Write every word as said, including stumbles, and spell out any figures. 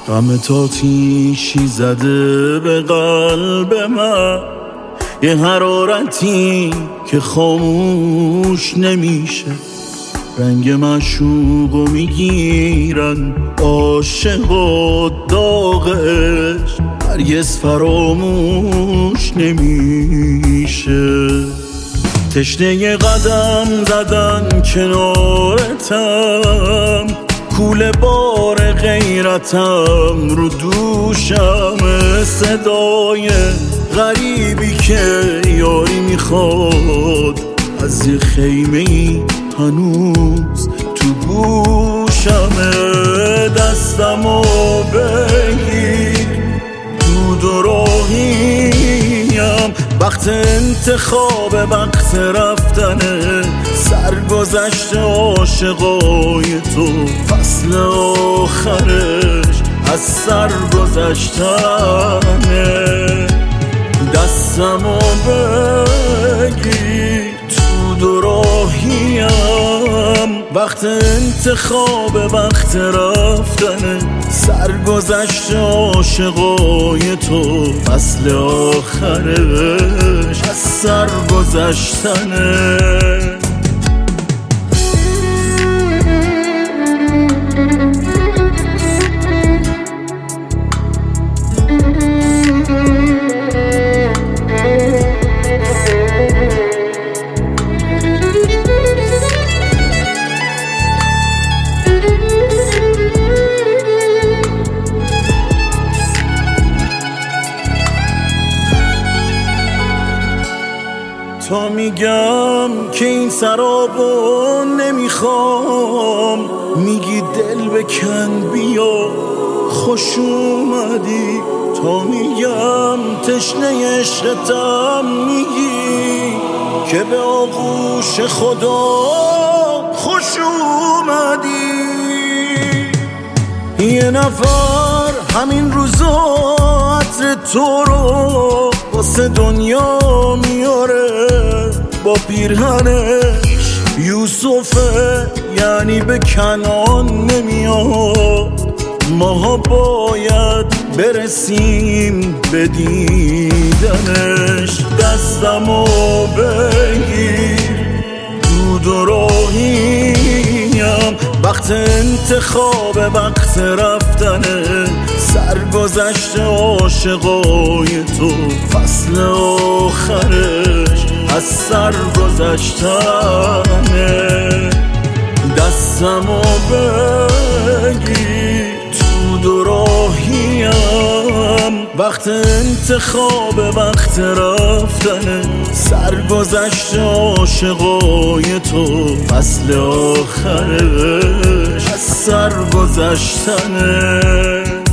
غم تاتیشی زده به قلب من، یه حرارتی که خاموش نمیشه. رنگ معشوقو میگیرن عاشق و داغ عشق، هرگز فراموش نمیشه. تشنه قدم زدن کنارتم، کوله بار غیرتم رو دوشم، صدای غریبی که یاری میخواد از یه خیمه ای هنوز تو گوشم. دستمو بگیر دود و راهیم، وقت انتخاب وقت رفتنه، سرگذشت عاشقای تو فصل آخرش از سر گذشتنه. دستمو بگیر تو دو راهیم، وقت انتخاب وقت رفتنه، سرگذشت عاشقای تو فصل آخرش از سر گذشتنه. تا میگم که این سرابو نمیخوام، میگی دل بکن بیا خوش اومدی. تا میگم تشنه عشقتم، میگی که به آغوش خدا خوش اومدی. یه نفر همین روزا عطر تو رو واسه دنیا میاره، با پیرهنش یوسفه یعنی به کنعان نمیاد. ماها باید برسیم به دیدنش. دستمو بگیر دود و راهیم، وقت انتخاب وقت رفتنه، سرگذشت عاشقای تو فصل آخرش از سر گذشتنه. دستمو بگیر تو دو راهیم، وقت انتخاب وقت رفتنه، سرگذشت عاشقای تو فصل آخرش از سر گذشتنه.